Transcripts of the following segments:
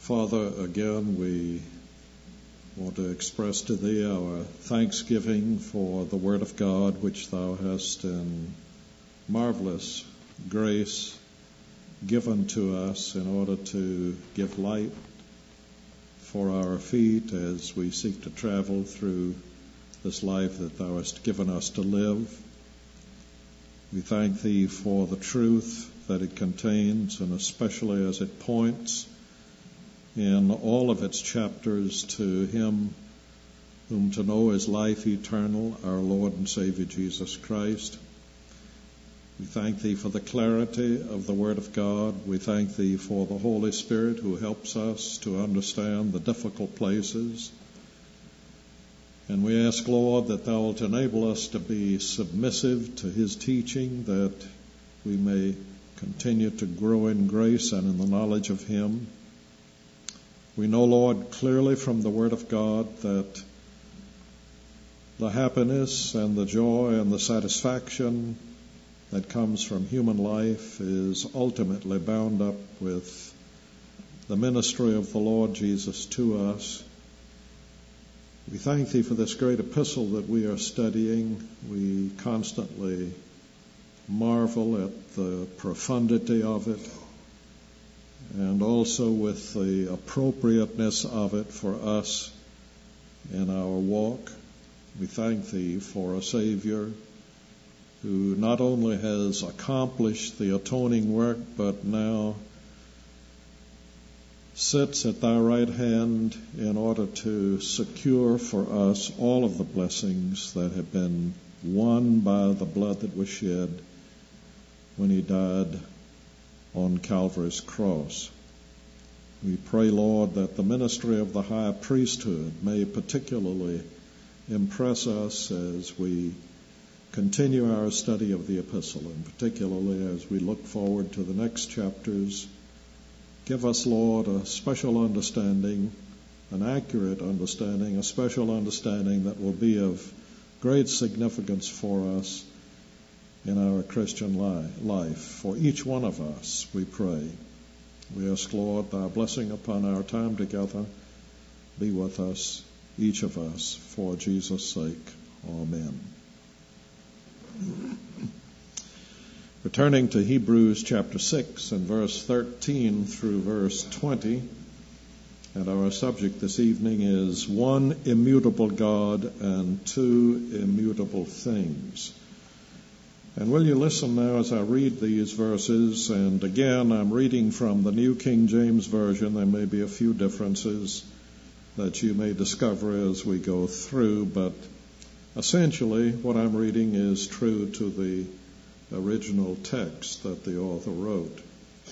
Father, again we want to express to Thee our thanksgiving for the Word of God which Thou hast in marvelous grace given to us in order to give light for our feet as we seek to travel through this life that Thou hast given us to live. We thank Thee for the truth that it contains, and especially as it points in all of its chapters to Him whom to know is life eternal, our Lord and Savior Jesus Christ. We thank Thee for the clarity of the Word of God. We thank Thee for the Holy Spirit who helps us to understand the difficult places. And we ask, Lord, that Thou wilt enable us to be submissive to His teaching, that we may continue to grow in grace and in the knowledge of Him. We know, Lord, clearly from the Word of God that the happiness and the joy and the satisfaction that comes from human life is ultimately bound up with the ministry of the Lord Jesus to us. We thank Thee for this great epistle that we are studying. We constantly marvel at the profundity of it, and also with the appropriateness of it for us in our walk. We thank Thee for a Savior who not only has accomplished the atoning work, but now sits at Thy right hand in order to secure for us all of the blessings that have been won by the blood that was shed when He died on Calvary's cross. We pray, Lord, that the ministry of the high priesthood may particularly impress us as we continue our study of the epistle, and particularly as we look forward to the next chapters. Give us, Lord, a special understanding, an accurate understanding, a special understanding that will be of great significance for us in our Christian life. For each one of us, we pray. We ask, Lord, Thy blessing upon our time together. Be with us, each of us, for Jesus' sake. Amen. Returning to Hebrews chapter 6 and verse 13 through verse 20, and our subject this evening is one immutable God and two immutable things. And will you listen now as I read these verses? And again, I'm reading from the New King James Version. There may be a few differences that you may discover as we go through, but essentially what I'm reading is true to the original text that the author wrote.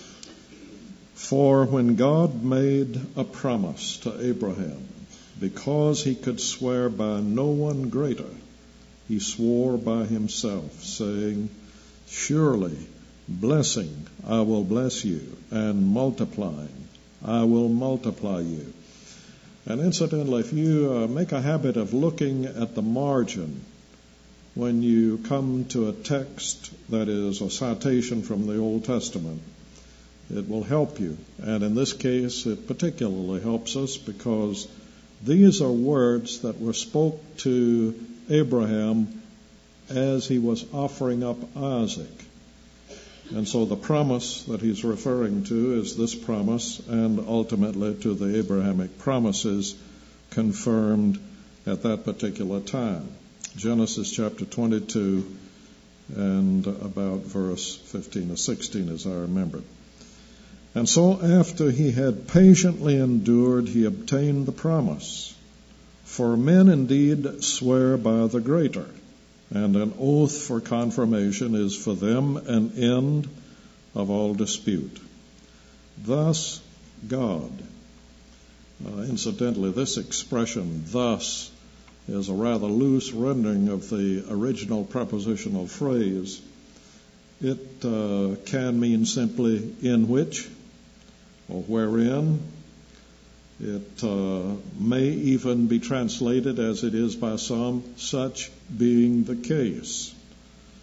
For when God made a promise to Abraham, because He could swear by no one greater, He swore by Himself, saying, surely blessing I will bless you, and multiplying I will multiply you. And incidentally, if you make a habit of looking at the margin when you come to a text that is a citation from the Old Testament, it will help you. And in this case, it particularly helps us because these are words that were spoke to Abraham as he was offering up Isaac. And so the promise that he's referring to is this promise, and ultimately to the Abrahamic promises confirmed at that particular time. Genesis chapter 22 and about verse 15 or 16 as I remember. And so after he had patiently endured, he obtained the promise. For men indeed swear by the greater, and an oath for confirmation is for them an end of all dispute. Thus God. Incidentally, this expression, thus, is a rather loose rendering of the original prepositional phrase. It can mean simply in which or wherein. It may even be translated as it is by some, such being the case.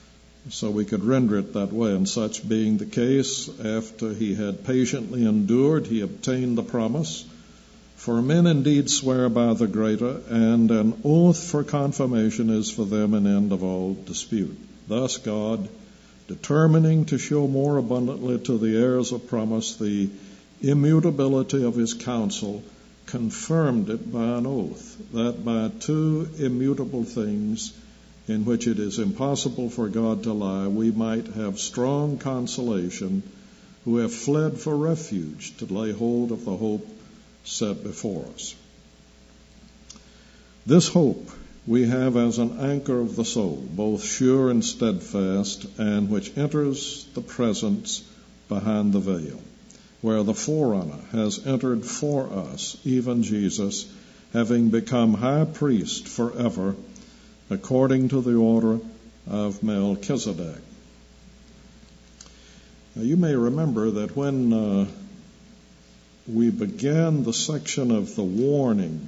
So we could render it that way. And such being the case, after he had patiently endured, he obtained the promise. For men indeed swear by the greater, and an oath for confirmation is for them an end of all dispute. Thus God, determining to show more abundantly to the heirs of promise the immutability of his counsel, confirmed it by an oath, that by two immutable things, in which it is impossible for God to lie, we might have strong consolation, who have fled for refuge to lay hold of the hope set before us. This hope we have as an anchor of the soul, both sure and steadfast, and which enters the presence behind the veil, where the forerunner has entered for us, even Jesus, having become high priest forever, according to the order of Melchizedek. Now, you may remember that when we began the section of the warning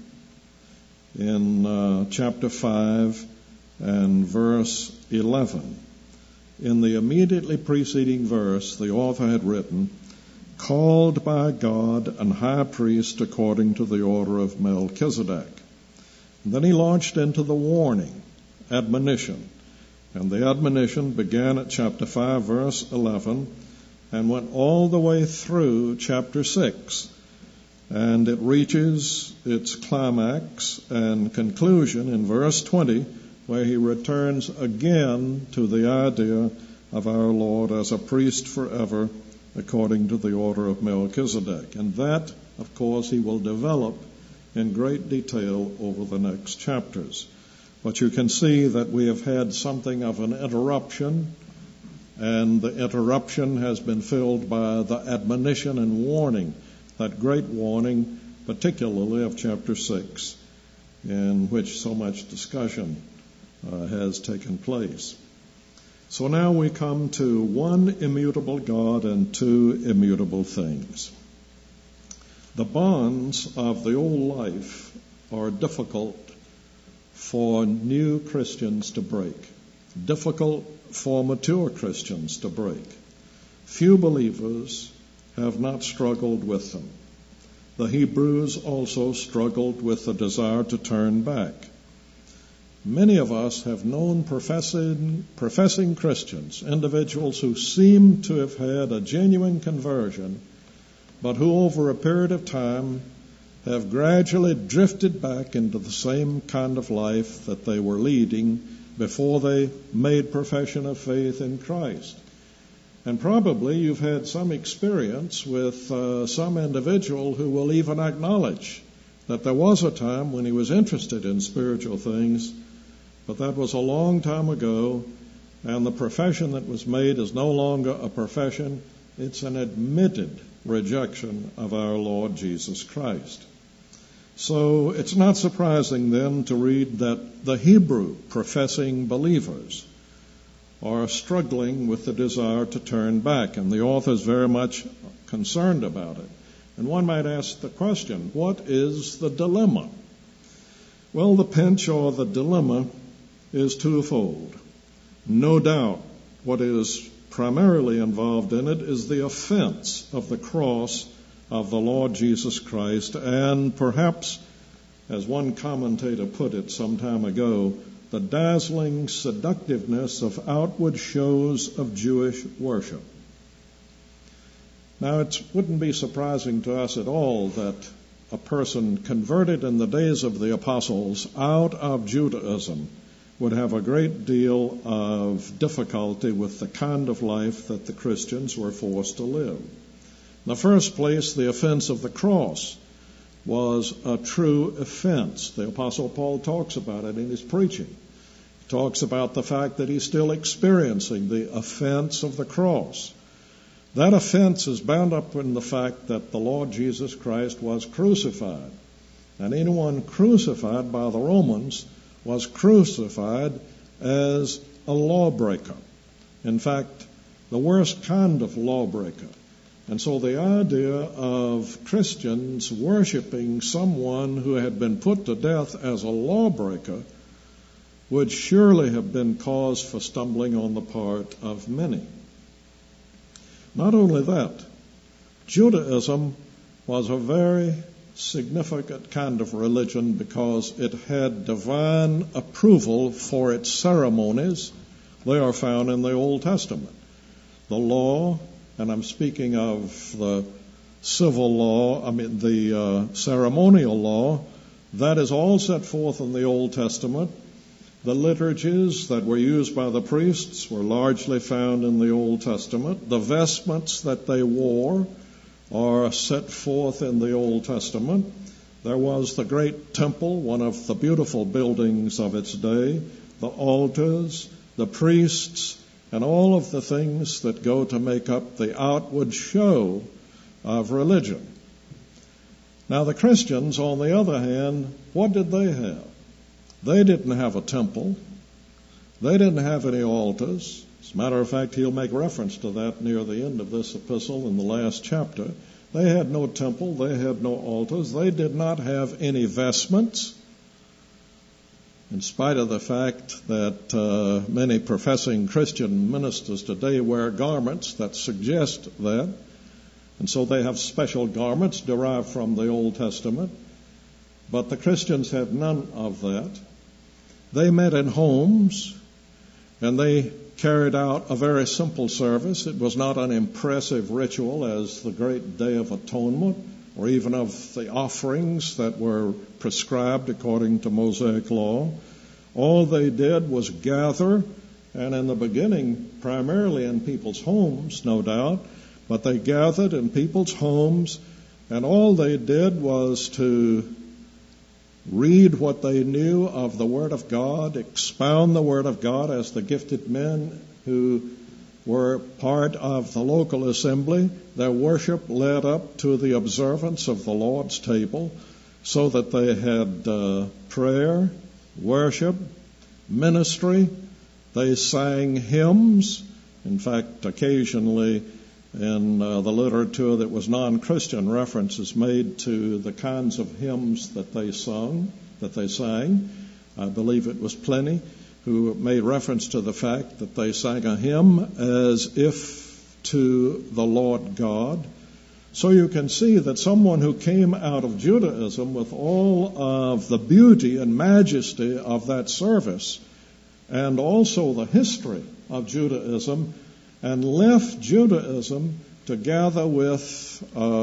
in chapter 5 and verse 11, in the immediately preceding verse, the author had written, "Called by God and high priest according to the order of Melchizedek." And then he launched into the warning, admonition. And the admonition began at chapter 5, verse 11, and went all the way through chapter 6. And it reaches its climax and conclusion in verse 20, where he returns again to the idea of our Lord as a priest forever, according to the order of Melchizedek. And that, of course, he will develop in great detail over the next chapters. But you can see that we have had something of an interruption, and the interruption has been filled by the admonition and warning, that great warning, particularly of chapter 6, in which so much discussion has taken place. So now we come to one immutable God and two immutable things. The bonds of the old life are difficult for new Christians to break, difficult for mature Christians to break. Few believers have not struggled with them. The Hebrews also struggled with the desire to turn back. Many of us have known professing Christians, individuals who seem to have had a genuine conversion, but who over a period of time have gradually drifted back into the same kind of life that they were leading before they made profession of faith in Christ. And probably you've had some experience with some individual who will even acknowledge that there was a time when he was interested in spiritual things, but that was a long time ago, and the profession that was made is no longer a profession. It's an admitted rejection of our Lord Jesus Christ. So it's not surprising then to read that the Hebrew professing believers are struggling with the desire to turn back, and the author is very much concerned about it. And one might ask the question, what is the dilemma? Well, the pinch or the dilemma is twofold. No doubt what is primarily involved in it is the offense of the cross of the Lord Jesus Christ, and perhaps, as one commentator put it some time ago, the dazzling seductiveness of outward shows of Jewish worship. Now, it wouldn't be surprising to us at all that a person converted in the days of the apostles out of Judaism would have a great deal of difficulty with the kind of life that the Christians were forced to live. In the first place, the offense of the cross was a true offense. The Apostle Paul talks about it in his preaching. He talks about the fact that he's still experiencing the offense of the cross. That offense is bound up in the fact that the Lord Jesus Christ was crucified. And anyone crucified by the Romans was crucified as a lawbreaker. In fact, the worst kind of lawbreaker. And so the idea of Christians worshiping someone who had been put to death as a lawbreaker would surely have been cause for stumbling on the part of many. Not only that, Judaism was a very significant kind of religion because it had divine approval for its ceremonies. They are found in the Old Testament. The law, and I'm speaking of the civil law, the ceremonial law, that is all set forth in the Old Testament. The liturgies that were used by the priests were largely found in the Old Testament. The vestments that they wore are set forth in the Old Testament. There was the great temple, one of the beautiful buildings of its day, the altars, the priests, and all of the things that go to make up the outward show of religion. Now the Christians, on the other hand, what did they have? They didn't have a temple. They didn't have any altars. As a matter of fact, he'll make reference to that near the end of this epistle in the last chapter. They had no temple. They had no altars. They did not have any vestments, in spite of the fact that many professing Christian ministers today wear garments that suggest that. And so they have special garments derived from the Old Testament. But the Christians had none of that. They met in homes, and they carried out a very simple service. It was not an impressive ritual as the great Day of Atonement, or even of the offerings that were prescribed according to Mosaic law. All they did was gather, and in the beginning, primarily in people's homes, no doubt, but they gathered in people's homes, and all they did was to read what they knew of the Word of God, expound the Word of God as the gifted men who were part of the local assembly. Their worship led up to the observance of the Lord's table, so that they had prayer, worship, ministry. They sang hymns. In fact, occasionally in the literature that was non-Christian, references made to the kinds of hymns that they sang. I believe it was Pliny who made reference to the fact that they sang a hymn as if to the Lord God. So you can see that someone who came out of Judaism with all of the beauty and majesty of that service, and also the history of Judaism, and left Judaism to gather with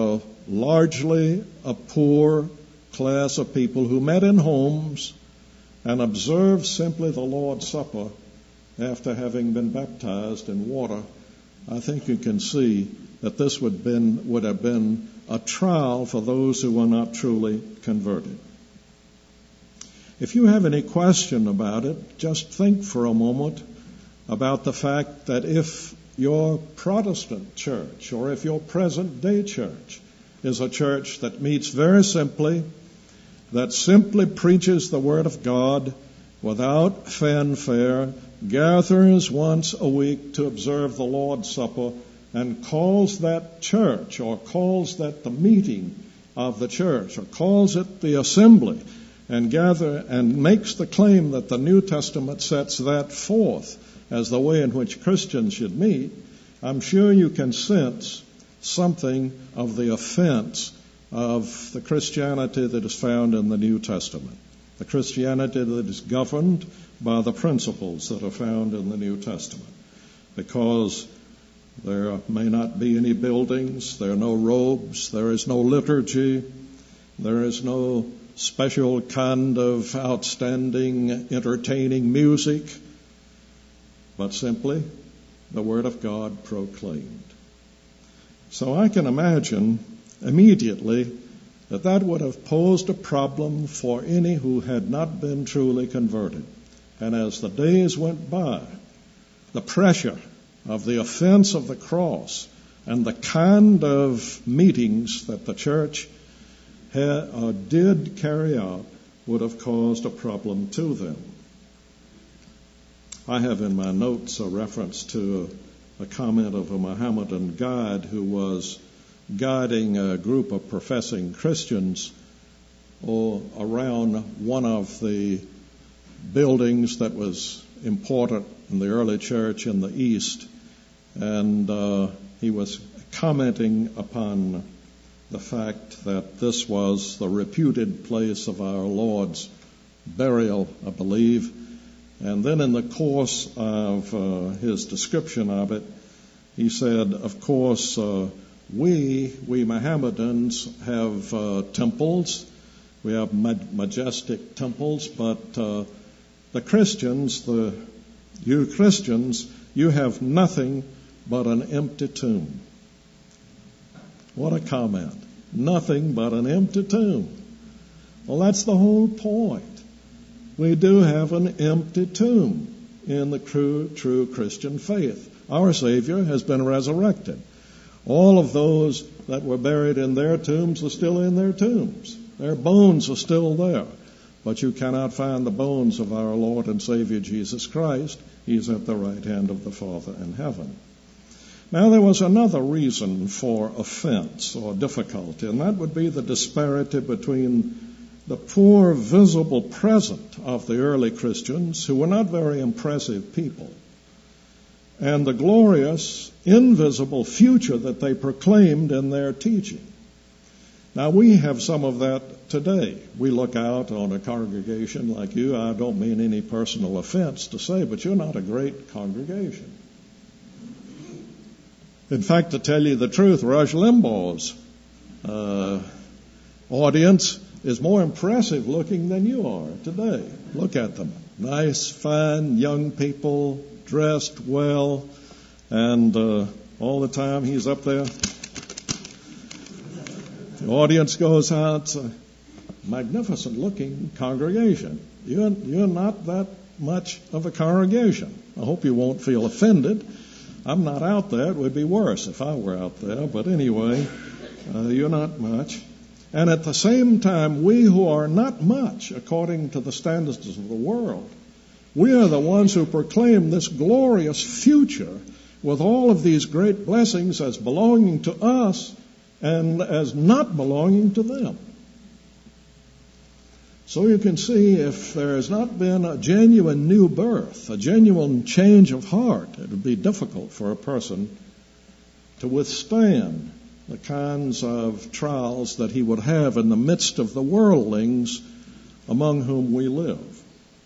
largely a poor class of people who met in homes and observed simply the Lord's Supper after having been baptized in water. I think you can see that this would have been a trial for those who were not truly converted. If you have any question about it, just think for a moment about the fact that if your Protestant church, or if your present-day church is a church that meets very simply, that simply preaches the Word of God without fanfare, gathers once a week to observe the Lord's Supper, and calls that church, or calls that the meeting of the church, or calls it the assembly, and makes the claim that the New Testament sets that forth as the way in which Christians should meet, I'm sure you can sense something of the offense of the Christianity that is found in the New Testament, the Christianity that is governed by the principles that are found in the New Testament. Because there may not be any buildings, there are no robes, there is no liturgy, there is no special kind of outstanding, entertaining music, but simply the Word of God proclaimed. So I can imagine immediately that would have posed a problem for any who had not been truly converted. And as the days went by, the pressure of the offense of the cross and the kind of meetings that the church did carry out would have caused a problem to them. I have in my notes a reference to a comment of a Mohammedan guide who was guiding a group of professing Christians around one of the buildings that was important in the early church in the East, and he was commenting upon the fact that this was the reputed place of our Lord's burial, I believe. And then in the course of his description of it, he said, of course, we Mohammedans have temples. We have majestic temples, but the Christians, you Christians, you have nothing but an empty tomb. What a comment. Nothing but an empty tomb. Well, that's the whole point. We do have an empty tomb in the true Christian faith. Our Savior has been resurrected. All of those that were buried in their tombs are still in their tombs. Their bones are still there. But you cannot find the bones of our Lord and Savior Jesus Christ. He's at the right hand of the Father in heaven. Now, there was another reason for offense or difficulty, and that would be the disparity between the poor visible present of the early Christians, who were not very impressive people, and the glorious invisible future that they proclaimed in their teaching. Now, we have some of that today. We look out on a congregation like you. I don't mean any personal offense to say, but you're not a great congregation. In fact, to tell you the truth, Rush Limbaugh's audience is more impressive looking than you are today. Look at them. Nice, fine, young people, dressed well, and all the time he's up there. The audience goes out. It's a magnificent looking congregation. You're not that much of a congregation. I hope you won't feel offended. I'm not out there. It would be worse if I were out there. But anyway, you're not much. And at the same time, we who are not much according to the standards of the world, we are the ones who proclaim this glorious future with all of these great blessings as belonging to us and as not belonging to them. So you can see, if there has not been a genuine new birth, a genuine change of heart, it would be difficult for a person to withstand the kinds of trials that he would have in the midst of the worldlings among whom we live.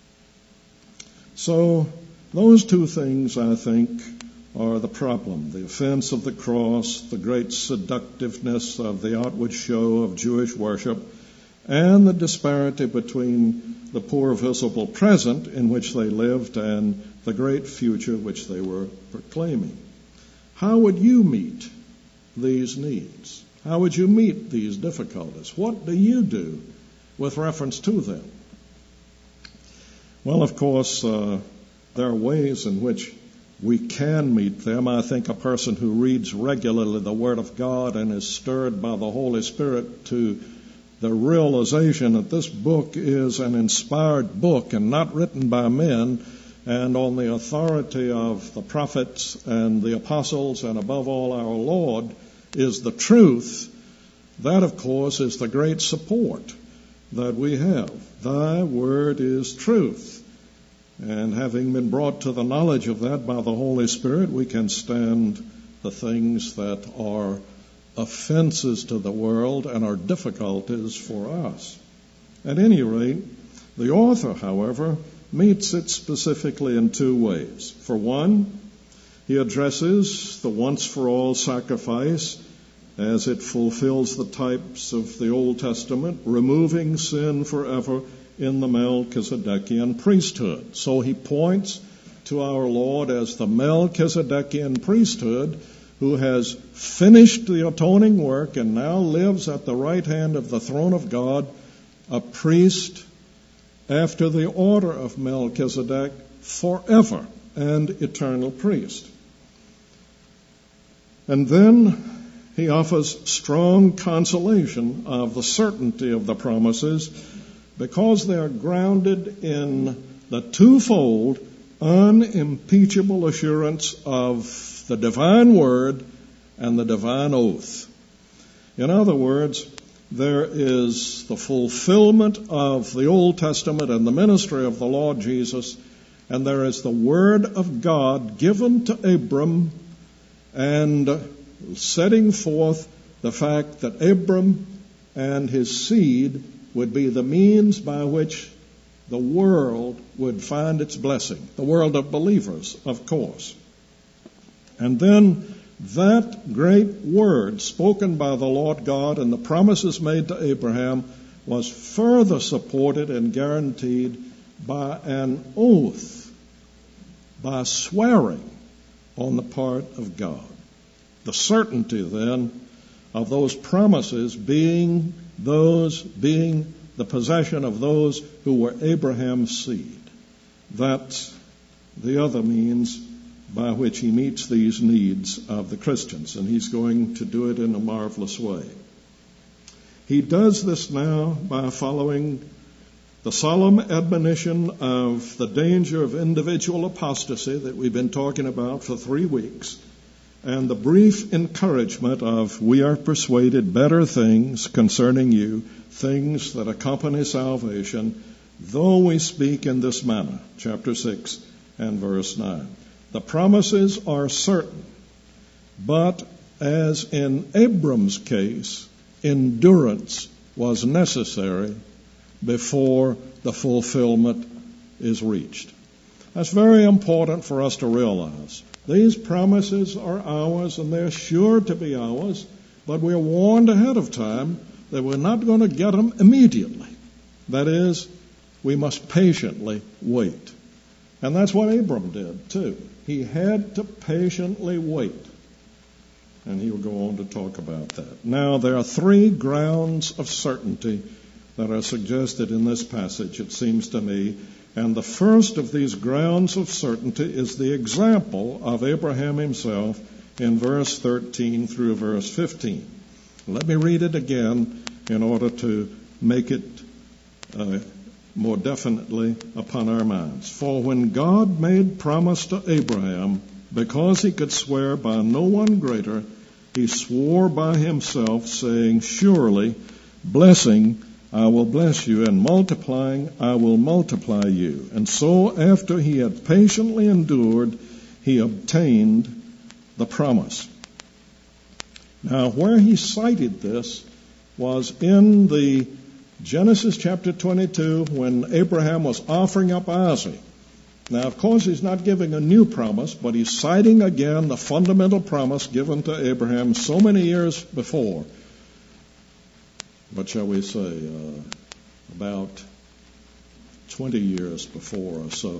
So those two things, I think, are the problem: the offense of the cross, the great seductiveness of the outward show of Jewish worship, and the disparity between the poor visible present in which they lived and the great future which they were proclaiming. How would you meet these needs? How would you meet these difficulties? What do you do with reference to them? Well, of course, there are ways in which we can meet them. I think a person who reads regularly the Word of God and is stirred by the Holy Spirit to the realization that this book is an inspired book and not written by men, and on the authority of the prophets and the apostles and above all our Lord is the truth, that of course is the great support that we have. Thy word is truth. And having been brought to the knowledge of that by the Holy Spirit, we can stand the things that are offenses to the world and are difficulties for us. At any rate, the author, however, meets it specifically in two ways. For one, he addresses the once-for-all sacrifice as it fulfills the types of the Old Testament, removing sin forever in the Melchizedekian priesthood. So he points to our Lord as the Melchizedekian priesthood, who has finished the atoning work and now lives at the right hand of the throne of God, a priest after the order of Melchizedek, forever and eternal priest. And then he offers strong consolation of the certainty of the promises, because they are grounded in the twofold, unimpeachable assurance of the divine word and the divine oath. In other words, there is the fulfillment of the Old Testament and the ministry of the Lord Jesus, and there is the Word of God given to Abram and setting forth the fact that Abram and his seed would be the means by which the world would find its blessing, the world of believers, of course. And then that great word spoken by the Lord God and the promises made to Abraham was further supported and guaranteed by an oath, by swearing on the part of God. The certainty then of those promises being the possession of those who were Abraham's seed. That's the other means by which he meets these needs of the Christians, and he's going to do it in a marvelous way. He does this now by following the solemn admonition of the danger of individual apostasy that we've been talking about for 3 weeks, and the brief encouragement of, we are persuaded better things concerning you, things that accompany salvation, though we speak in this manner, chapter 6 and verse 9. The promises are certain, but as in Abram's case, endurance was necessary before the fulfillment is reached. That's very important for us to realize. These promises are ours, and they're sure to be ours, but we're warned ahead of time that we're not going to get them immediately. That is, we must patiently wait. And that's what Abram did, too. He had to patiently wait. And he will go on to talk about that. Now, there are 3 grounds of certainty that are suggested in this passage, it seems to me. And the first of these grounds of certainty is the example of Abraham himself in verse 13 through verse 15. Let me read it again in order to make it more definitely upon our minds. For when God made promise to Abraham, because he could swear by no one greater, he swore by himself, saying, surely, blessing I will bless you, and multiplying I will multiply you. And so, after he had patiently endured, he obtained the promise. Now, where he cited this was in the Genesis chapter 22, when Abraham was offering up Isaac. Now, of course, he's not giving a new promise, but he's citing again the fundamental promise given to Abraham so many years before. What shall we say, about 20 years before or so.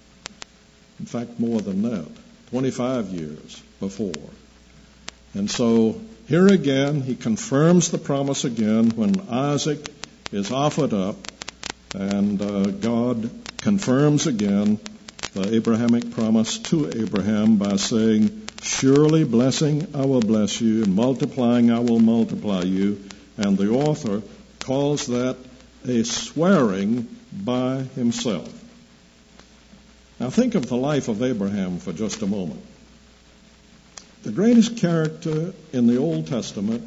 In fact, more than that, 25 years before. And so here again, he confirms the promise again when Isaac is offered up, and God confirms again the Abrahamic promise to Abraham by saying, surely blessing I will bless you, and multiplying I will multiply you. And the author calls that a swearing by himself. Now think of the life of Abraham for just a moment. The greatest character in the Old Testament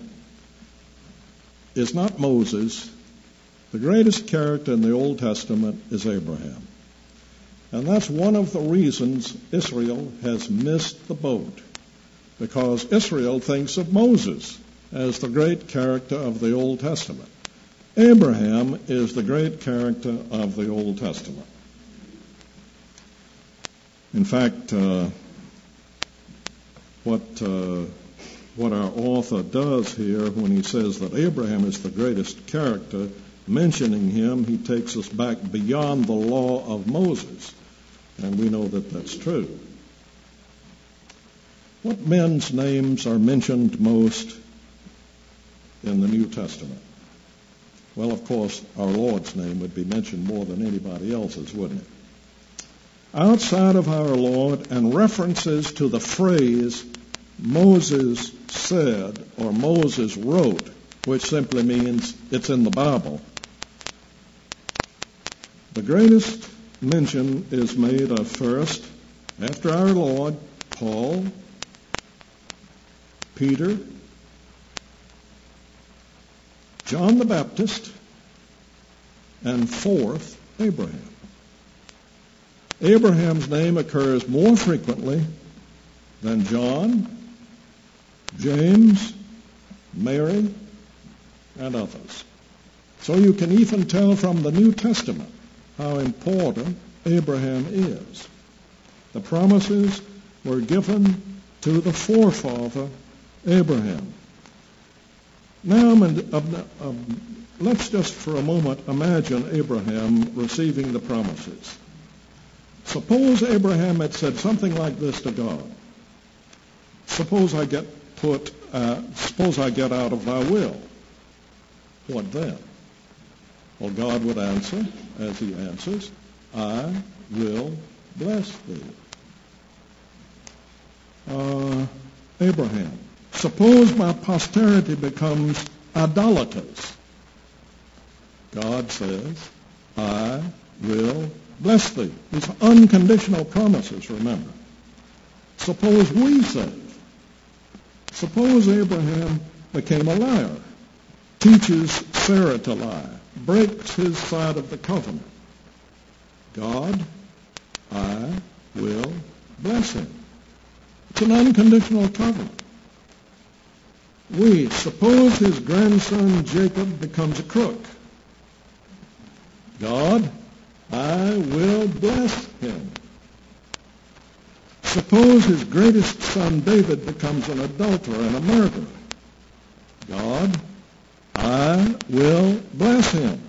is not Moses. The greatest character in the Old Testament is Abraham. And that's one of the reasons Israel has missed the boat, because Israel thinks of Moses as the great character of the Old Testament. Abraham is the great character of the Old Testament. In fact, what our author does here when he says that Abraham is the greatest character, mentioning him, he takes us back beyond the law of Moses. And we know that that's true. What men's names are mentioned most in the New Testament? Well, of course, our Lord's name would be mentioned more than anybody else's, wouldn't it? Outside of our Lord, and references to the phrase Moses said or Moses wrote, which simply means it's in the Bible, the greatest mention is made of first, after our Lord, Paul, Peter, John the Baptist, and fourth, Abraham. Abraham's name occurs more frequently than John, James, Mary, and others. So you can even tell from the New Testament how important Abraham is. The promises were given to the forefather Abraham. Now, let's just for a moment imagine Abraham receiving the promises. Suppose Abraham had said something like this to God. Suppose I get out of thy will. What then? Well, God would answer, as he answers, I will bless thee. Abraham, suppose my posterity becomes idolaters. God says, I will bless thee. These are unconditional promises, remember. Suppose we say, suppose Abraham became a liar, teaches Sarah to lie, breaks his side of the covenant. God, I will bless him. It's an unconditional covenant. We suppose his grandson Jacob becomes a crook. God, I will bless him. Suppose his greatest son David becomes an adulterer and a murderer. God, I will bless him.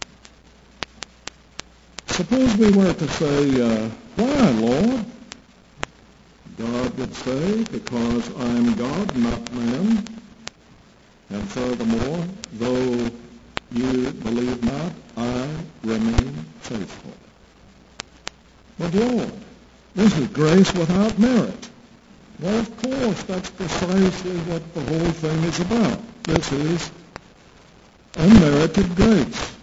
Suppose we were to say, why, Lord? God would say, because I am God, not man. And furthermore, though you believe not, I remain faithful. But Lord, this is grace without merit. Well, of course, that's precisely what the whole thing is about. This is unmerited grace.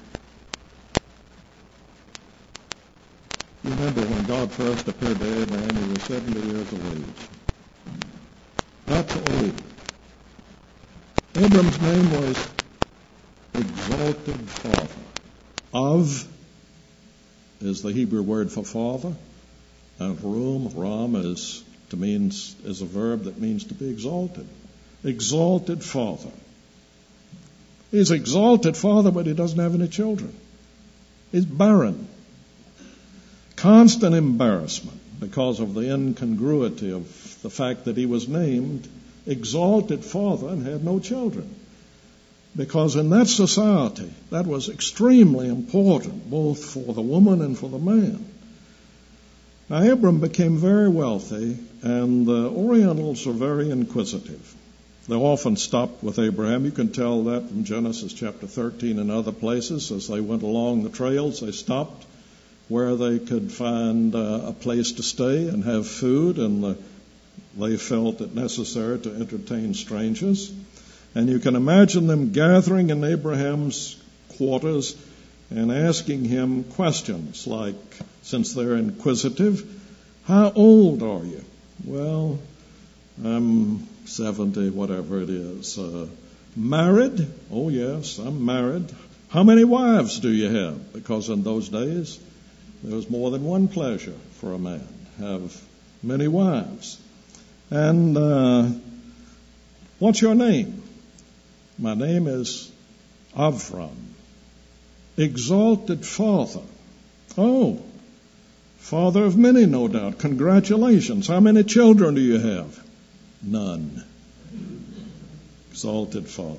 You remember when God first appeared to Abraham, he was 70 years of age. That's old. Abram's name was Exalted Father. Av is the Hebrew word for father, and Ram is a verb that means to be exalted. Exalted Father. He's exalted Father, but he doesn't have any children. He's barren. Constant embarrassment because of the incongruity of the fact that he was named Exalted Father and had no children. Because in that society, that was extremely important, both for the woman and for the man. Now, Abram became very wealthy, and the Orientals are very inquisitive. They often stopped with Abraham. You can tell that from Genesis chapter 13 and other places. As they went along the trails, they stopped where they could find a place to stay and have food, and they felt it necessary to entertain strangers. And you can imagine them gathering in Abraham's quarters and asking him questions like, since they're inquisitive, how old are you? Well, I'm 70, whatever it is. Married? Oh, yes, I'm married. How many wives do you have? Because in those days, there was more than one pleasure for a man, have many wives. And what's your name? My name is Avram. Exalted Father. Oh, father of many, no doubt. Congratulations. How many children do you have? None. Exalted Father.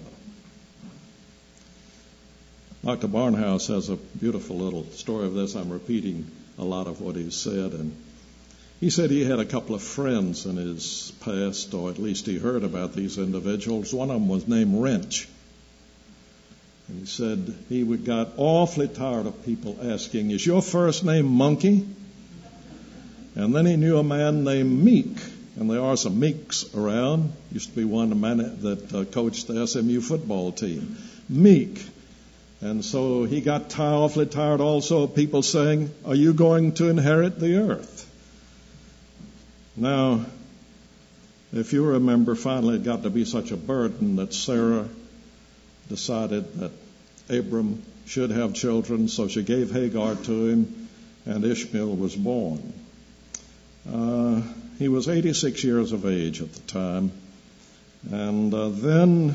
Dr. Barnhouse has a beautiful little story of this. I'm repeating a lot of what he said. And he said he had a couple of friends in his past, or at least he heard about these individuals. One of them was named Wrench. And he said he got awfully tired of people asking, is your first name Monkey? And then he knew a man named Meek. And there are some Meeks around. Used to be one that coached the SMU football team. Meek. And so he got awfully tired also of people saying, are you going to inherit the earth? Now, if you remember, finally it got to be such a burden that Sarah decided that Abram should have children, so she gave Hagar to him, and Ishmael was born. He was 86 years of age at the time, and then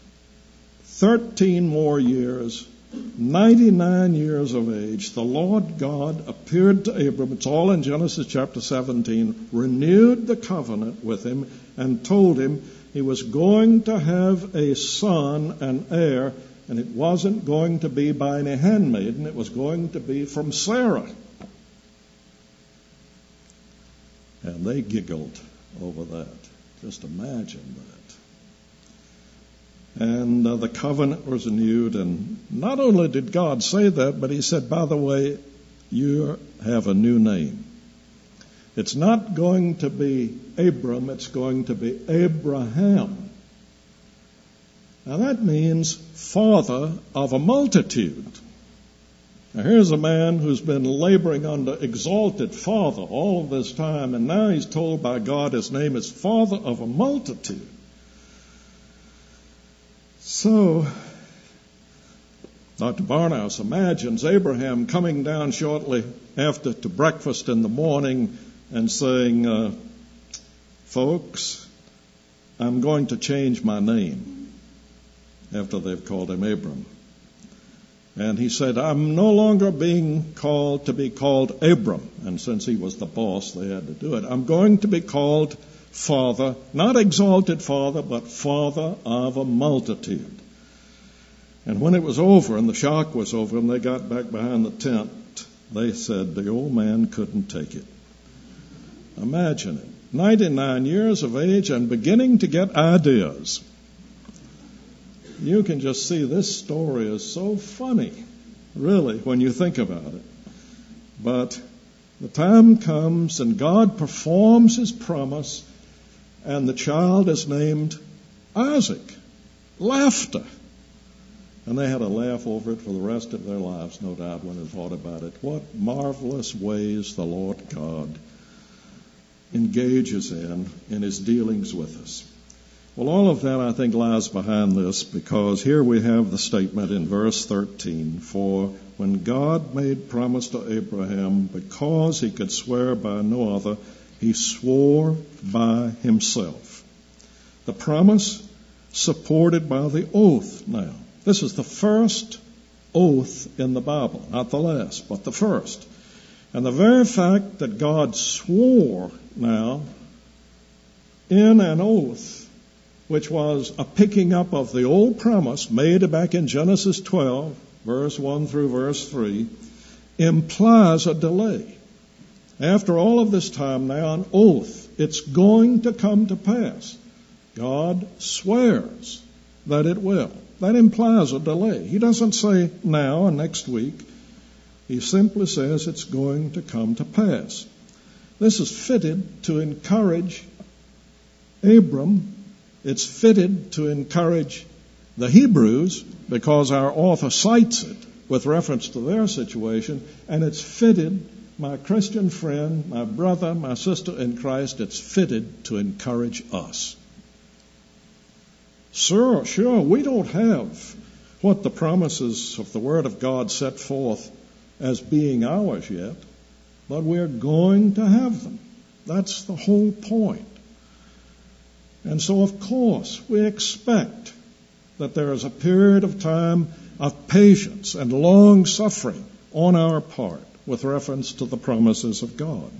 13 more years, 99 years of age, the Lord God appeared to Abram, it's all in Genesis chapter 17, renewed the covenant with him and told him he was going to have a son, an heir, and it wasn't going to be by any handmaiden, it was going to be from Sarah. And they giggled over that. Just imagine that. And the covenant was renewed, and not only did God say that, but he said, by the way, you have a new name. It's not going to be Abram, it's going to be Abraham. Now that means father of a multitude. Now here's a man who's been laboring under exalted father all of this time, and now he's told by God his name is father of a multitude. So, Dr. Barnhouse imagines Abraham coming down shortly after to breakfast in the morning and saying, folks, I'm going to change my name, after they've called him Abram. And he said, I'm no longer being called to be called Abram. And since he was the boss, they had to do it. I'm going to be called Father, not exalted Father, but Father of a multitude. And when it was over and the shock was over and they got back behind the tent, they said the old man couldn't take it. Imagine it. 99 years of age and beginning to get ideas. You can just see this story is so funny, really, when you think about it. But the time comes and God performs his promise, and the child is named Isaac. Laughter. And they had a laugh over it for the rest of their lives, no doubt, when they thought about it. What marvelous ways the Lord God engages in his dealings with us. Well, all of that, I think, lies behind this, because here we have the statement in verse 13, for when God made promise to Abraham, because he could swear by no other, he swore by himself. The promise supported by the oath now. This is the first oath in the Bible, not the last, but the first. And the very fact that God swore now in an oath, which was a picking up of the old promise made back in Genesis 12, verse 1 through verse 3, implies a delay. After all of this time now, an oath, it's going to come to pass. God swears that it will. That implies a delay. He doesn't say now and next week. He simply says it's going to come to pass. This is fitted to encourage Abram. It's fitted to encourage the Hebrews, because our author cites it with reference to their situation, and it's fitted, my Christian friend, my brother, my sister in Christ, it's fitted to encourage us. Sure, we don't have what the promises of the Word of God set forth as being ours yet, but we're going to have them. That's the whole point. And so, of course, we expect that there is a period of time of patience and long suffering on our part with reference to the promises of God.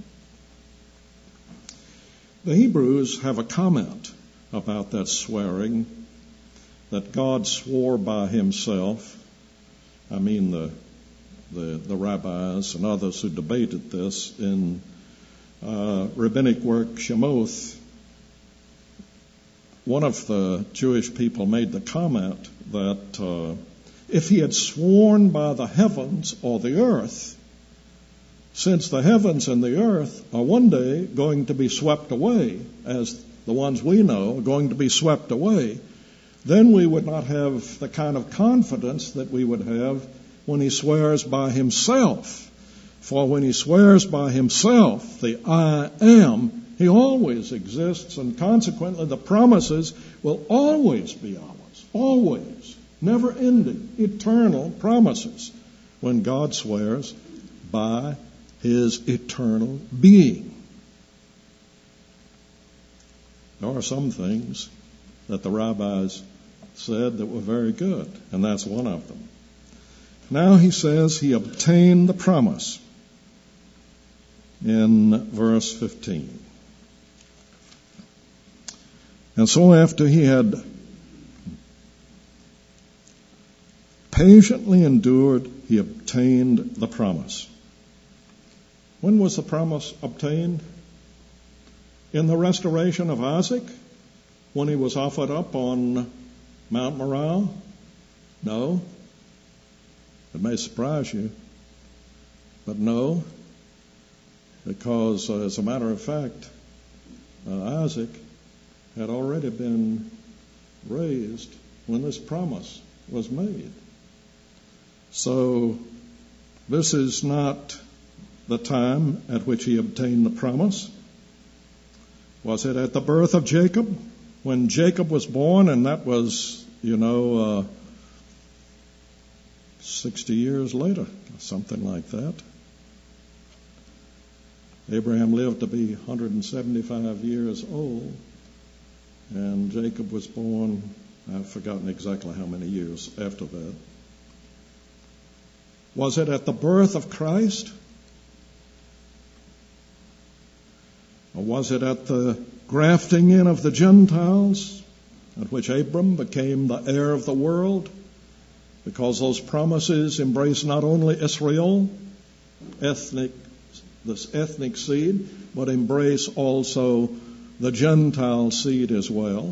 The Hebrews have a comment about that swearing, that God swore by himself. I mean the rabbis and others who debated this in rabbinic work Shemoth. One of the Jewish people made the comment that if he had sworn by the heavens or the earth, since the heavens and the earth are one day going to be swept away, as the ones we know are going to be swept away, then we would not have the kind of confidence that we would have when he swears by himself. For when he swears by himself, the I am, he always exists, and consequently the promises will always be ours. Always. never-ending, eternal promises when God swears by his eternal being. There are some things that the rabbis said that were very good, and that's one of them. Now he says he obtained the promise in verse 15. And so after he had patiently endured, he obtained the promise. When was the promise obtained? In the restoration of Isaac, when he was offered up on Mount Moriah? No. It may surprise you, but no, because as a matter of fact, Isaac had already been raised when this promise was made. So this is not the time at which he obtained the promise. Was it at the birth of Jacob? When Jacob was born, and that was, 60 years later, something like that. Abraham lived to be 175 years old, and Jacob was born, I've forgotten exactly how many years after that. Was it at the birth of Christ? Or was it at the grafting in of the Gentiles, at which Abram became the heir of the world? Because those promises embrace not only Israel, this ethnic seed, but embrace also the Gentile seed as well.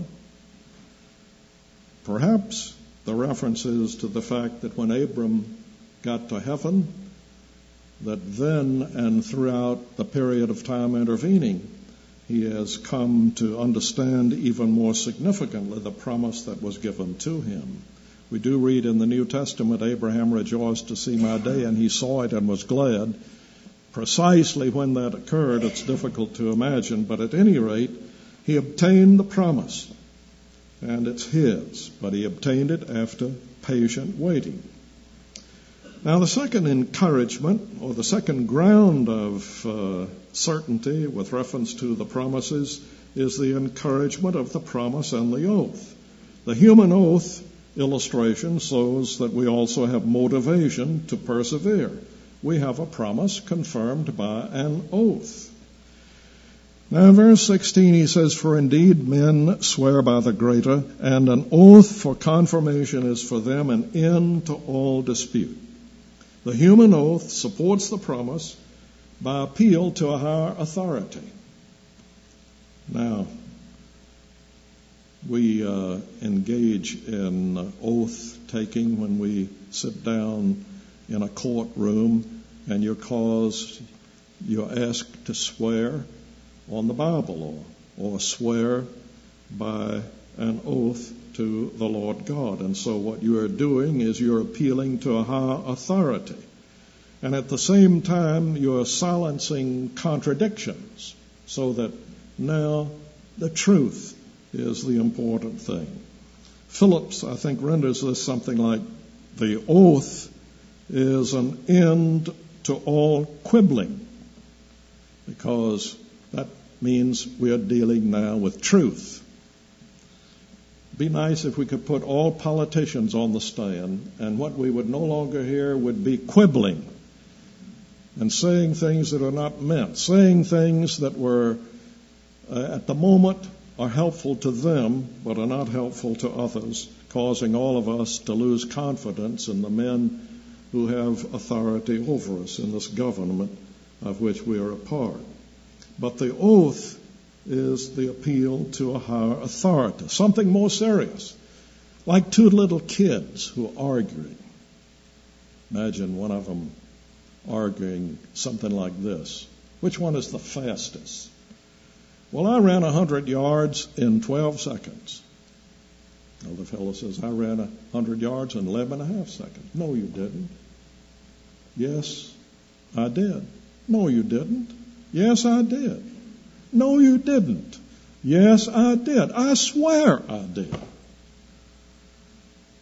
Perhaps the references to the fact that when Abram got to heaven, that then and throughout the period of time intervening, he has come to understand even more significantly the promise that was given to him. We do read in the New Testament, Abraham rejoiced to see my day, and he saw it and was glad. Precisely when that occurred, it's difficult to imagine, but at any rate, he obtained the promise, and it's his, but he obtained it after patient waiting. Now, the second encouragement, or the second ground of certainty with reference to the promises, is the encouragement of the promise and the oath. The human oath illustration shows that we also have motivation to persevere. We have a promise confirmed by an oath. Now in verse 16 he says, "For indeed men swear by the greater, and an oath for confirmation is for them an end to all dispute." The human oath supports the promise by appeal to a higher authority. Now, we engage in oath-taking when we sit down in a courtroom and you're asked to swear on the Bible or swear by an oath to the Lord God. And so what you are doing is you're appealing to a higher authority. And at the same time, you're silencing contradictions so that now the truth is the important thing. Phillips, I think, renders this something like, the oath is an end to all quibbling, because that means we are dealing now with truth. Be nice if we could put all politicians on the stand, and what we would no longer hear would be quibbling and saying things that are not meant, saying things that were at the moment are helpful to them but are not helpful to others, causing all of us to lose confidence in the men who have authority over us in this government of which we are a part. But the oath is the appeal to a higher authority, something more serious, like two little kids who are arguing. Imagine one of them arguing something like this: which one is the fastest? Well, I ran 100 yards in 12 seconds. Well, the fellow says, I ran 100 yards in 11 and a half seconds. No, you didn't. Yes, I did. No, you didn't. Yes, I did. No, you didn't. Yes, I did. I swear I did.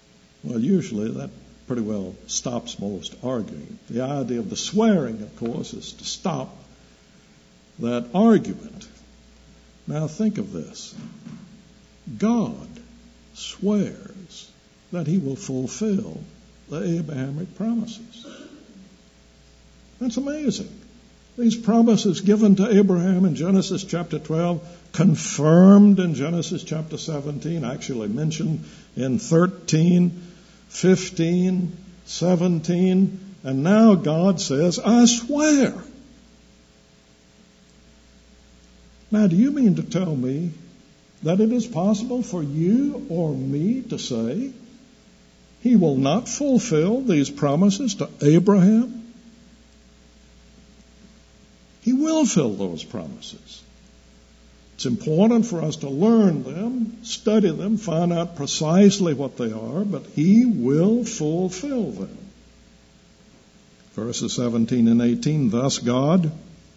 Well, usually that pretty well stops most arguing. The idea of the swearing, of course, is to stop that argument. Now think of this. God swears that he will fulfill the Abrahamic promises. That's amazing. These promises given to Abraham in Genesis chapter 12, confirmed in Genesis chapter 17, actually mentioned in 13, 15, 17, and now God says, I swear. Now, do you mean to tell me that it is possible for you or me to say he will not fulfill these promises to Abraham? He will fill those promises. It's important for us to learn them, study them, find out precisely what they are, but he will fulfill them. Verses 17 and 18, thus God.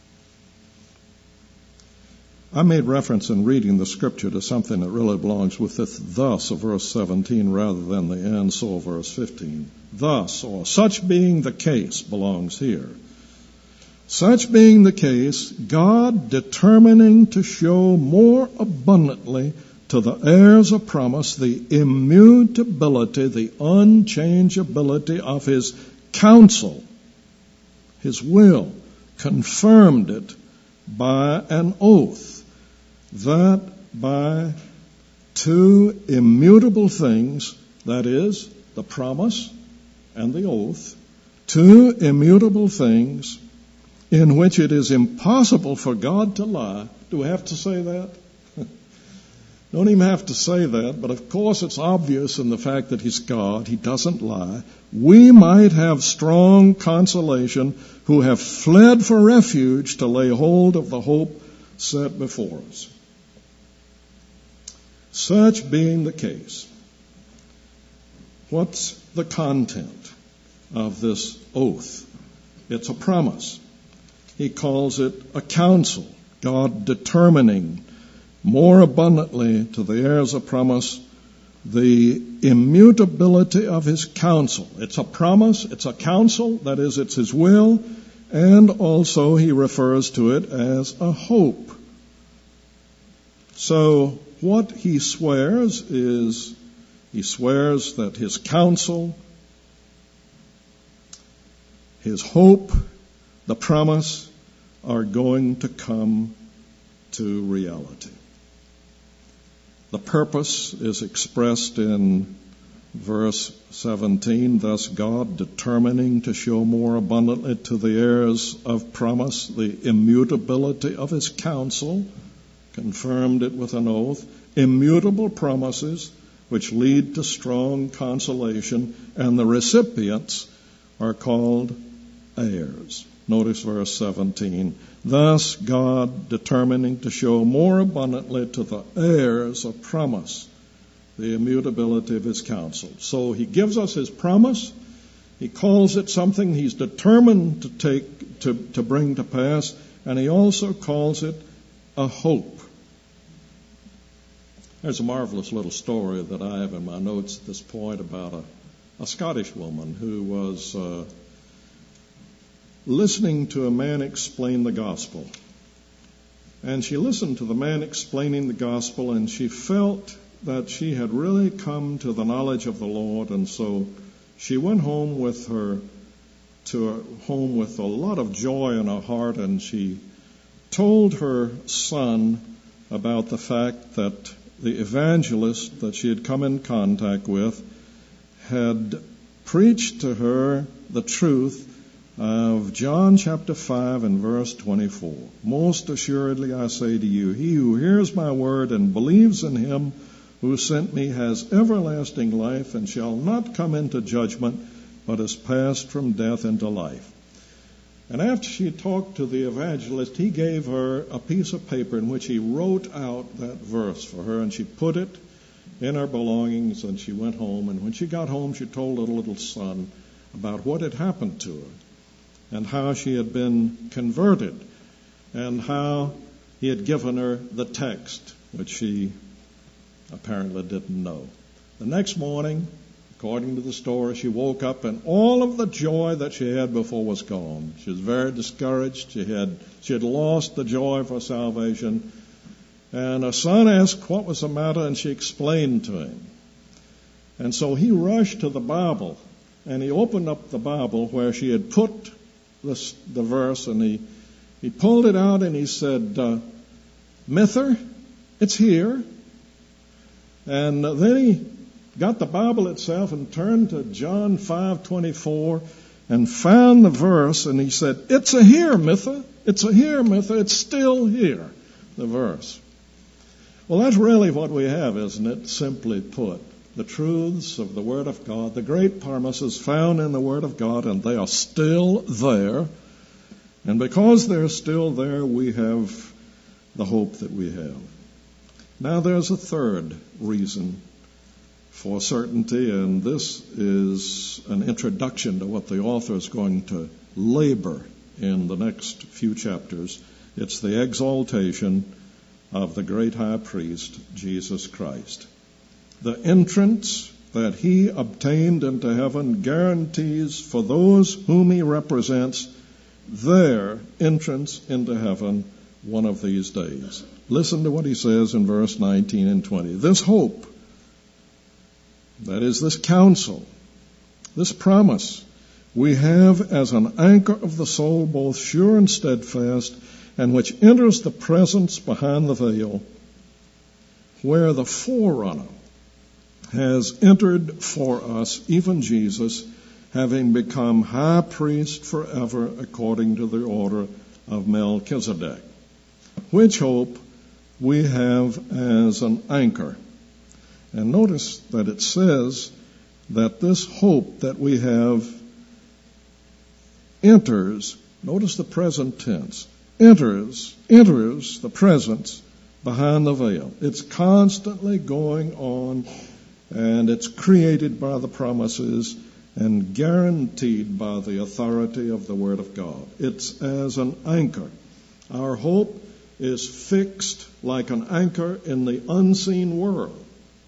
I made reference in reading the scripture to something that really belongs with this thus of verse 17 rather than the and so verse 15. Thus, or such being the case, belongs here. Such being the case, God determining to show more abundantly to the heirs of promise the immutability, the unchangeability of his counsel, his will, confirmed it by an oath, that by two immutable things, that is, the promise and the oath, two immutable things in which it is impossible for God to lie. Do we have to say that? Don't even have to say that, but of course it's obvious in the fact that he's God. He doesn't lie. We might have strong consolation who have fled for refuge to lay hold of the hope set before us. Such being the case, what's the content of this oath? It's a promise. He calls it a counsel, God determining more abundantly to the heirs of promise the immutability of his counsel. It's a promise, it's a counsel, that is, it's his will, and also he refers to it as a hope. So what he swears is, he swears that his counsel, his hope, the promise, are going to come to reality. The purpose is expressed in verse 17, thus God determining to show more abundantly to the heirs of promise the immutability of his counsel, confirmed it with an oath, immutable promises which lead to strong consolation, and the recipients are called heirs. Notice verse 17. Thus God determining to show more abundantly to the heirs of promise the immutability of his counsel. So he gives us his promise. He calls it something he's determined to take to bring to pass, and he also calls it a hope. There's a marvelous little story that I have in my notes at this point about a Scottish woman who was listening to a man explain the gospel. And she listened to the man explaining the gospel, and she felt that she had really come to the knowledge of the Lord, and so she went home with a lot of joy in her heart, and she told her son about the fact that the evangelist that she had come in contact with had preached to her the truth of John chapter 5 and verse 24. Most assuredly I say to you, he who hears my word and believes in him who sent me has everlasting life and shall not come into judgment, but is passed from death into life. And after she talked to the evangelist, he gave her a piece of paper in which he wrote out that verse for her, and she put it in her belongings, and she went home. And when she got home, she told her little son about what had happened to her, and how she had been converted, and how he had given her the text, which she apparently didn't know. The next morning, According to the story, she woke up and all of the joy that she had before was gone. She was very discouraged. She had lost the joy of her salvation. And her son asked what was the matter, and she explained to him. And so he rushed to the Bible, and he opened up the Bible where she had put the verse, and he pulled it out and he said, Mither, it's here. And then he got the Bible itself and turned to John 5:24 and found the verse, and he said, it's a here, Mither. It's a here, Mither. It's still here, the verse. Well, that's really what we have, isn't it? Simply put, the truths of the Word of God, the great promises found in the Word of God, and they are still there. And because they're still there, we have the hope that we have. Now, there's a third reason for certainty, and this is an introduction to what the author is going to labor in the next few chapters. It's the exaltation of the great high priest, Jesus Christ. The entrance that he obtained into heaven guarantees for those whom he represents their entrance into heaven one of these days. Listen to what he says in verse 19 and 20. This hope, that is, this counsel, this promise, we have as an anchor of the soul, both sure and steadfast, and which enters the presence behind the veil, where the forerunner has entered for us, even Jesus, having become high priest forever according to the order of Melchizedek. Which hope we have as an anchor. And notice that it says that this hope that we have enters, notice the present tense, enters the presence behind the veil. It's constantly going on, and it's created by the promises and guaranteed by the authority of the Word of God. It's as an anchor. Our hope is fixed like an anchor in the unseen world.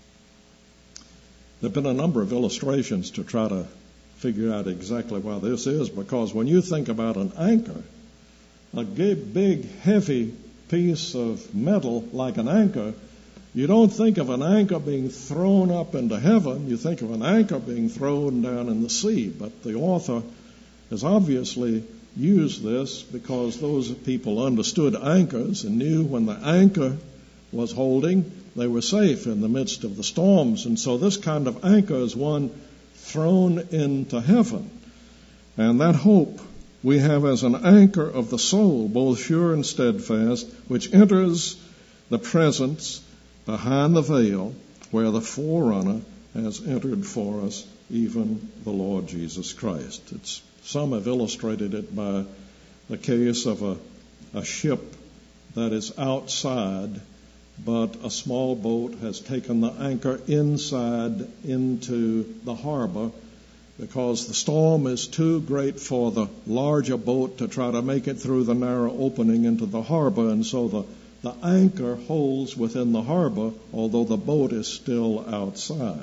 There have been a number of illustrations to try to figure out exactly why this is, because when you think about an anchor, a big, heavy piece of metal like an anchor, you don't think of an anchor being thrown up into heaven. You think of an anchor being thrown down in the sea. But the author has obviously used this because those people understood anchors and knew when the anchor was holding, they were safe in the midst of the storms. And so this kind of anchor is one thrown into heaven. And that hope we have as an anchor of the soul, both sure and steadfast, which enters the presence behind the veil, where the forerunner has entered for us, even the Lord Jesus Christ. Some have illustrated it by the case of a ship that is outside, but a small boat has taken the anchor inside into the harbor because the storm is too great for the larger boat to try to make it through the narrow opening into the harbor, and so the anchor holds within the harbor, although the boat is still outside.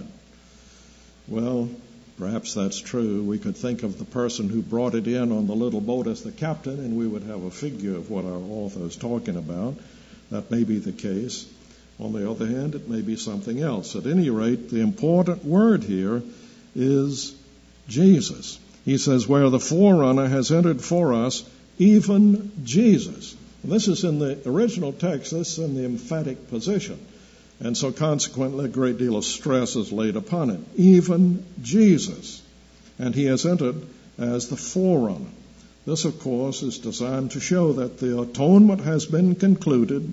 Well, perhaps that's true. We could think of the person who brought it in on the little boat as the captain, and we would have a figure of what our author is talking about. That may be the case. On the other hand, it may be something else. At any rate, the important word here is Jesus. He says, where the forerunner has entered for us, even Jesus. And this is in the original text, this is in the emphatic position. And so consequently, a great deal of stress is laid upon it. Even Jesus. And he has entered as the forerunner. This, of course, is designed to show that the atonement has been concluded,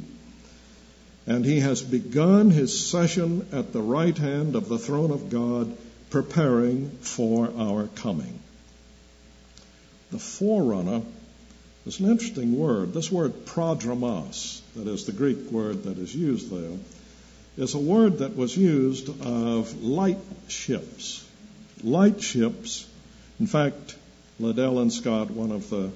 and he has begun his session at the right hand of the throne of God, preparing for our coming. The forerunner is an interesting word. This word prodromos, that is the Greek word that is used there, is a word that was used of light ships. Light ships. In fact, Liddell and Scott, one of the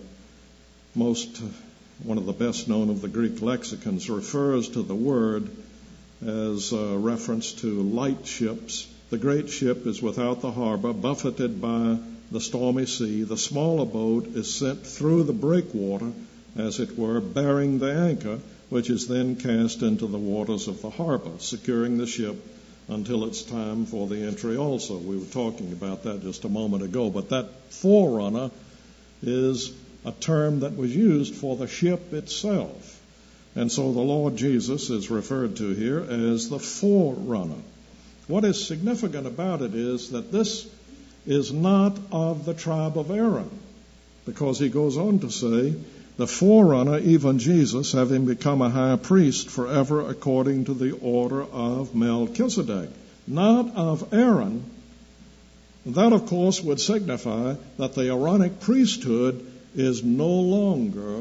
best known of the Greek lexicons, refers to the word as a reference to light ships The great ship is without the harbor, buffeted by the stormy sea. The smaller boat is sent through the breakwater, as it were, bearing the anchor, which is then cast into the waters of the harbor, securing the ship until it's time for the entry also. We were talking about that just a moment ago, but that forerunner is a term that was used for the ship itself. And so the Lord Jesus is referred to here as the forerunner. What is significant about it is that this is not of the tribe of Aaron, because he goes on to say, the forerunner, even Jesus, having become a high priest forever according to the order of Melchizedek, not of Aaron. That, of course, would signify that the Aaronic priesthood is no longer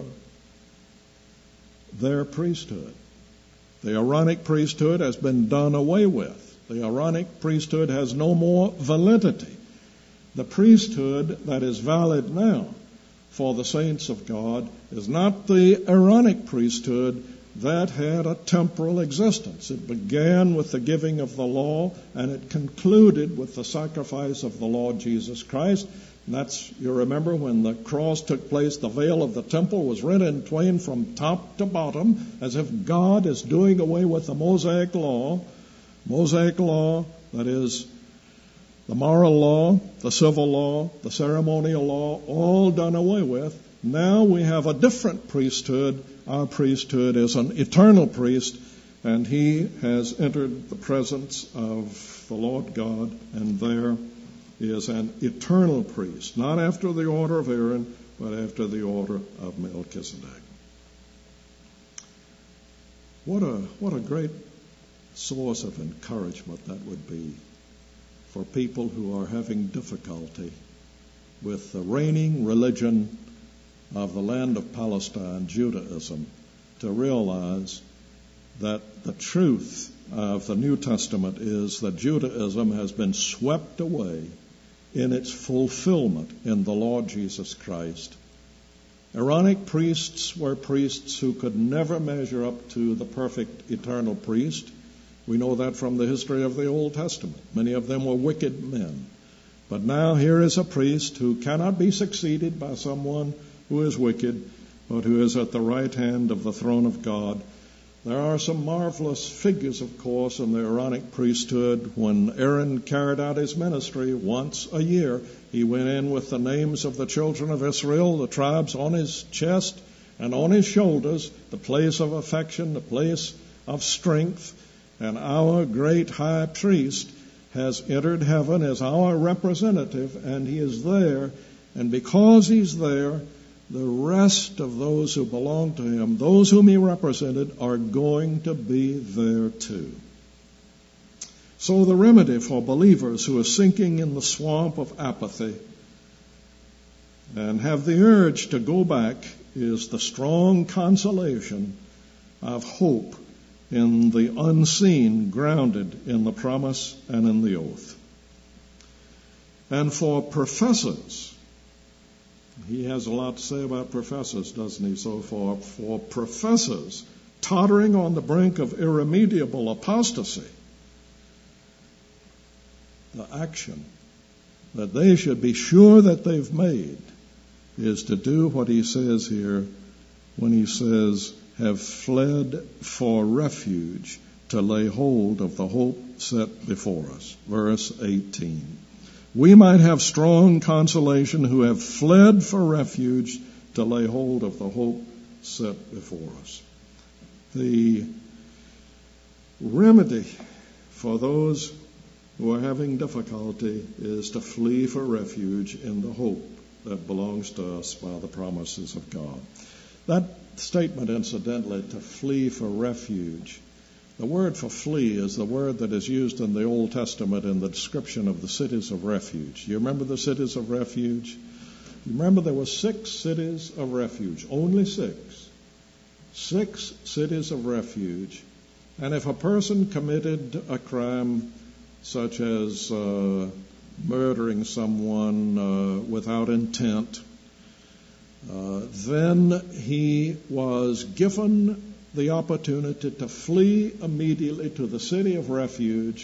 their priesthood. The Aaronic priesthood has been done away with. The Aaronic priesthood has no more validity. The priesthood that is valid now for the saints of God is not the Aaronic priesthood that had a temporal existence. It began with the giving of the law, and it concluded with the sacrifice of the Lord Jesus Christ. And that's, you remember, when the cross took place, the veil of the temple was rent in twain from top to bottom, as if God is doing away with the Mosaic law. Mosaic law, that is, the moral law, the civil law, the ceremonial law, all done away with. Now we have a different priesthood. Our priesthood is an eternal priest, and he has entered the presence of the Lord God, and there is an eternal priest, not after the order of Aaron, but after the order of Melchizedek. What a great source of encouragement that would be for people who are having difficulty with the reigning religion of the land of Palestine, Judaism, to realize that the truth of the New Testament is that Judaism has been swept away in its fulfillment in the Lord Jesus Christ. Aaronic priests were priests who could never measure up to the perfect eternal priest. We know that from the history of the Old Testament. Many of them were wicked men. But now here is a priest who cannot be succeeded by someone who is wicked, but who is at the right hand of the throne of God. There are some marvelous figures, of course, in the Aaronic priesthood. When Aaron carried out his ministry once a year, he went in with the names of the children of Israel, the tribes, on his chest and on his shoulders, the place of affection, the place of strength. And our great high priest has entered heaven as our representative, and he is there. And because he's there, the rest of those who belong to him, those whom he represented, are going to be there too. So the remedy for believers who are sinking in the swamp of apathy and have the urge to go back is the strong consolation of hope in the unseen, grounded in the promise and in the oath. And for professors, he has a lot to say about professors, doesn't he? So for professors tottering on the brink of irremediable apostasy, the action that they should be sure that they've made is to do what he says here when he says, have fled for refuge to lay hold of the hope set before us. Verse 18. We might have strong consolation who have fled for refuge to lay hold of the hope set before us. The remedy for those who are having difficulty is to flee for refuge in the hope that belongs to us by the promises of God. That statement, incidentally, to flee for refuge, the word for flee is the word that is used in the Old Testament in the description of the cities of refuge. You remember the cities of refuge? You remember there were 6 cities of refuge, only 6. 6 cities of refuge. And if a person committed a crime such as murdering someone without intent, then he was given the opportunity to flee immediately to the city of refuge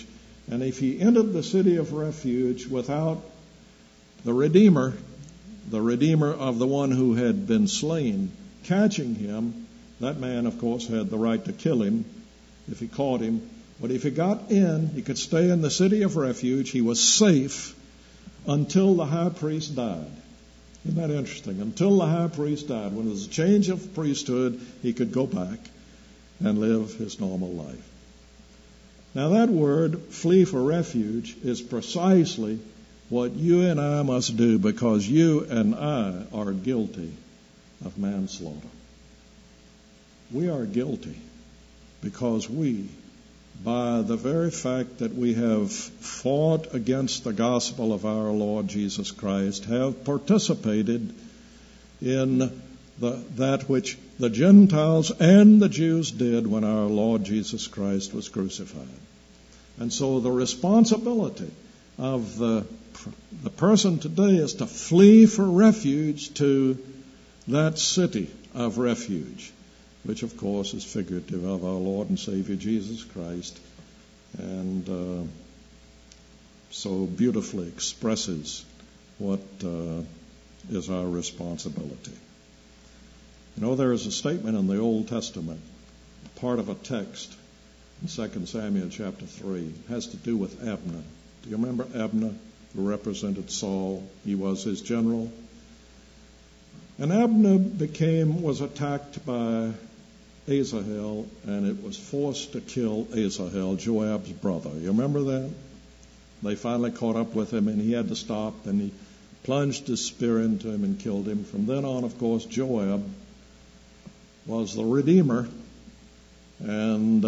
And if he entered the city of refuge without the Redeemer of the one who had been slain, catching him, that man, of course, had the right to kill him if he caught him. But if he got in, he could stay in the city of refuge. He was safe until the high priest died. Isn't that interesting? Until the high priest died. When there was a change of priesthood, he could go back and live his normal life. Now that word, flee for refuge, is precisely what you and I must do, because you and I are guilty of manslaughter. We are guilty because we, by the very fact that we have fought against the gospel of our Lord Jesus Christ, have participated in that which the Gentiles and the Jews did when our Lord Jesus Christ was crucified. And so the responsibility of the person today is to flee for refuge to that city of refuge, which of course is figurative of our Lord and Savior Jesus Christ, and so beautifully expresses what is our responsibility. You know, there is a statement in the Old Testament, part of a text in 2 Samuel chapter 3. It has to do with Abner. Do you remember Abner, who represented Saul? He was his general. And Abner was attacked by Asahel, and it was forced to kill Asahel, Joab's brother. You remember that? They finally caught up with him, and he had to stop, and he plunged his spear into him and killed him. From then on, of course, Joab was the redeemer, and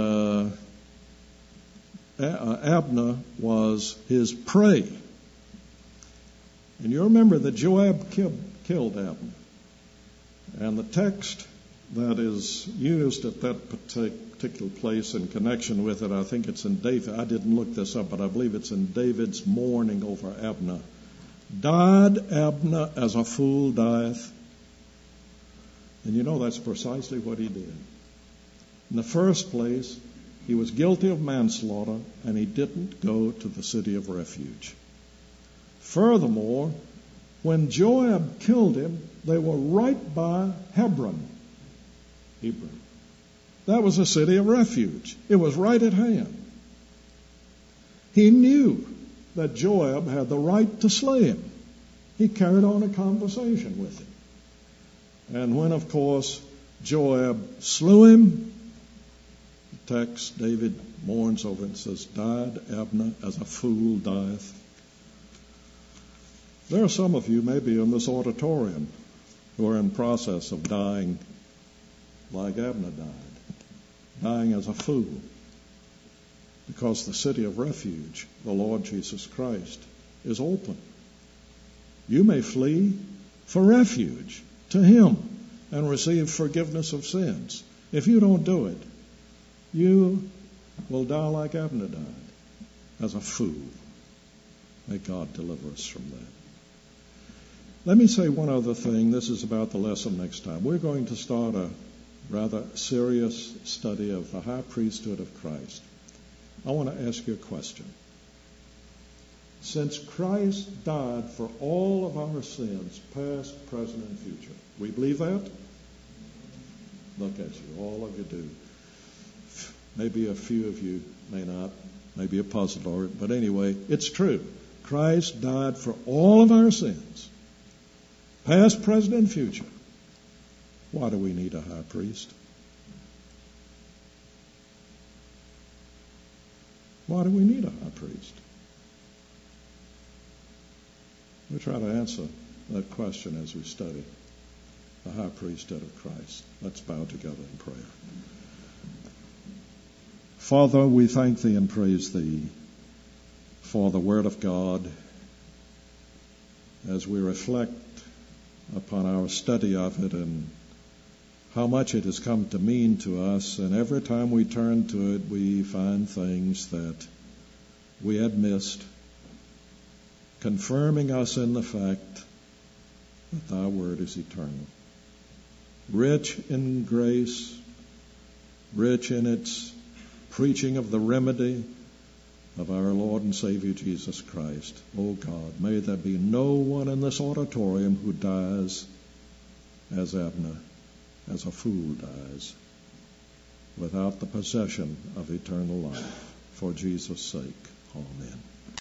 Abner was his prey. And you remember that Joab killed Abner. And the text that is used at that particular place in connection with it, I think it's in David. I didn't look this up, but I believe it's in David's mourning over Abner. Died Abner as a fool dieth? And you know that's precisely what he did. In the first place, he was guilty of manslaughter, and he didn't go to the city of refuge. Furthermore, when Joab killed him, they were right by Hebron. That was a city of refuge. It was right at hand. He knew that Joab had the right to slay him. He carried on a conversation with him. And when, of course, Joab slew him, the text, David mourns over it and says, died Abner as a fool dieth. There are some of you maybe in this auditorium who are in process of dying like Abner died, dying as a fool, because the city of refuge, the Lord Jesus Christ, is open. You may flee for refuge to Him and receive forgiveness of sins. If you don't do it, you will die like Abner died, as a fool. May God deliver us from that. Let me say one other thing. This is about the lesson next time. We're going to start a rather serious study of the high priesthood of Christ. I want to ask you a question. Since Christ died for all of our sins, past, present, and future, we believe that? Look at you. All of you do. Maybe a few of you may not. Maybe a puzzle over it. But anyway, it's true. Christ died for all of our sins, past, present, and future. Why do we need a high priest? Why do we need a high priest? We'll try to answer that question as we study the high priesthood of Christ. Let's bow together in prayer. Father, we thank Thee and praise Thee for the Word of God as we reflect upon our study of it and how much it has come to mean to us. And every time we turn to it, we find things that we had missed, confirming us in the fact that Thy Word is eternal, rich in grace, rich in its preaching of the remedy of our Lord and Savior Jesus Christ. O God, may there be no one in this auditorium who dies as Abner, as a fool dies, without the possession of eternal life. For Jesus' sake, amen.